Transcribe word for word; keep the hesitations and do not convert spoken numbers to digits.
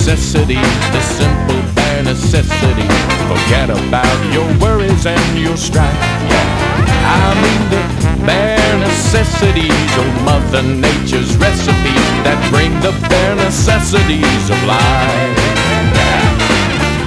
necessities, the simple bare necessities. Forget about your worries and your strife. Yeah, I mean the bare necessities of Mother Nature's recipes that bring the bare necessities of life.